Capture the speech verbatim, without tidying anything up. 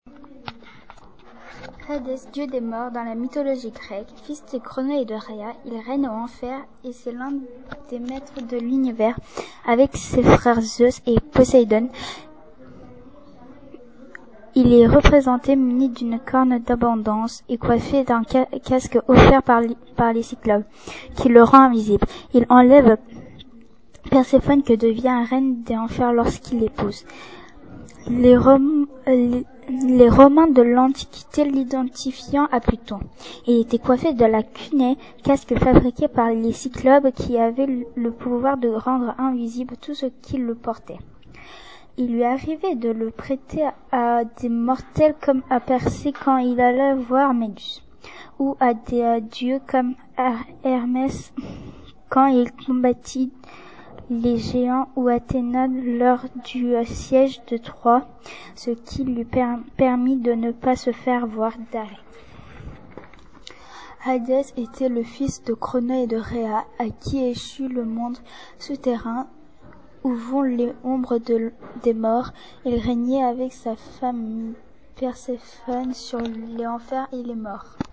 Hadès, dieu des morts dans la mythologie grecque, fils de Cronos et de Rhéa, il règne au enfer et c'est l'un des maîtres de l'univers avec ses frères Zeus et Poséidon. Il est représenté muni d'une corne d'abondance et coiffé d'un ca- casque offert par, li- par les cyclopes, qui le rend invisible. Il enlève Perséphone que devient reine des enfers lorsqu'il l'épouse. Les, Rom- les, les Romains de l'Antiquité l'identifiant à Pluton. Il était coiffé de la cunée, casque fabriqué par les cyclopes qui avaient le pouvoir de rendre invisible tout ce qui le portait. Il lui arrivait de le prêter à des mortels comme à Persée quand il allait voir Méduse, ou à des euh, dieux comme Her- Hermès quand il combattit les géants, ou Athéna lors du euh, siège de Troie, ce qui lui per- permit de ne pas se faire voir d'arrêt. Hadès était le fils de Cronos et de Rhéa, à qui échut le monde souterrain où vont les ombres de, des morts. Il régnait avec sa femme Perséphone sur les enfers et les morts.